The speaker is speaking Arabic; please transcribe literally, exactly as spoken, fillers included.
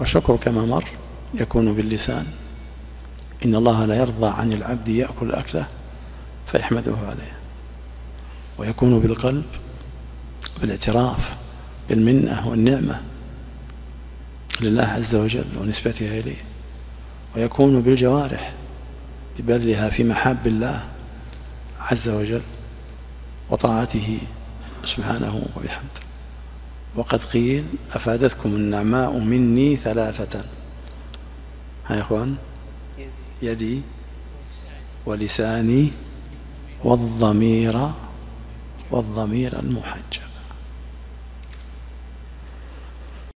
والشكر كما مر يكون باللسان، إن الله لا يرضى عن العبد يأكل أكله فيحمده عليه، ويكون بالقلب بالاعتراف بالمنة والنعمة لله عز وجل ونسبتها إليه، ويكون بالجوارح ببذلها في محاب الله عز وجل وطاعته سبحانه وبحمده. وقد قيل أفادتكم النعماء مني ثلاثة، ها يا إخوان، يدي ولساني والضمير والضمير المحجب.